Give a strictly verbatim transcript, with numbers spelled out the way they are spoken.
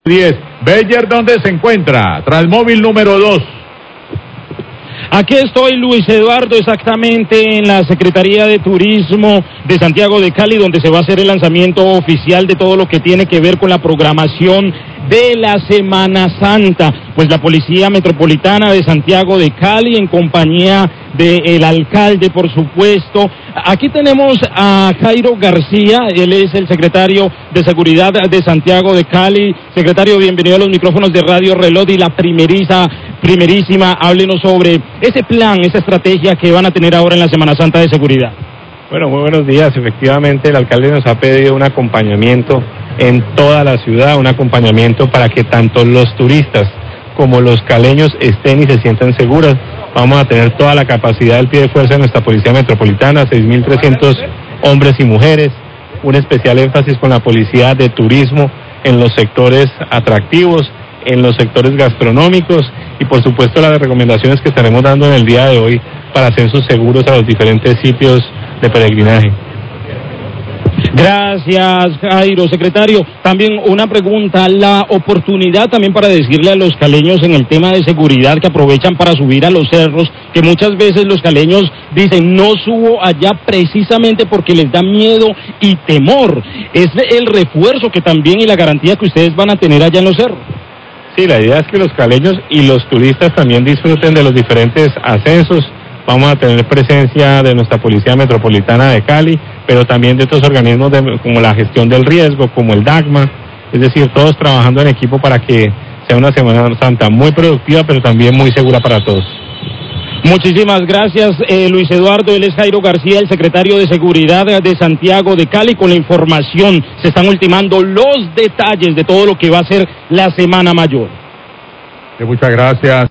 diez. Beyer, ¿dónde se encuentra? Transmóvil número dos. Aquí estoy, Luis Eduardo, exactamente en la Secretaría de Turismo de Santiago de Cali, donde se va a hacer el lanzamiento oficial de todo lo que tiene que ver con la programación de la Semana Santa. Pues la Policía Metropolitana de Santiago de Cali, en compañía del alcalde, por supuesto. Aquí tenemos a Jairo García, él es el secretario de Seguridad de Santiago de Cali. Secretario, bienvenido a los micrófonos de Radio Reloj y la primeriza, primerísima, háblenos sobre ese plan, esa estrategia que van a tener ahora en la Semana Santa de seguridad. Bueno, muy buenos días. Efectivamente, el alcalde nos ha pedido un acompañamiento en toda la ciudad, un acompañamiento para que tanto los turistas como los caleños estén y se sientan seguros. Vamos a tener toda la capacidad del pie de fuerza de nuestra Policía Metropolitana, seis mil trescientos hombres y mujeres, un especial énfasis con la Policía de Turismo en los sectores atractivos, en los sectores gastronómicos y por supuesto las recomendaciones que estaremos dando en el día de hoy para ascensos seguros a los diferentes sitios de peregrinaje. Gracias, Jairo. Secretario, también una pregunta, la oportunidad también para decirle a los caleños en el tema de seguridad que aprovechan para subir a los cerros, que muchas veces los caleños dicen no subo allá precisamente porque les da miedo y temor. Es el refuerzo que también y la garantía que ustedes van a tener allá en los cerros. Sí, la idea es que los caleños y los turistas también disfruten de los diferentes ascensos. Vamos a tener presencia de nuestra Policía Metropolitana de Cali, pero también de otros organismos de, como la gestión del riesgo, como el DACMA, es decir, todos trabajando en equipo para que sea una Semana Santa muy productiva, pero también muy segura para todos. Muchísimas gracias, eh, Luis Eduardo. Él es Jairo García, el secretario de Seguridad de Santiago de Cali. Con la información se están ultimando los detalles de todo lo que va a ser la Semana Mayor. Muchas gracias.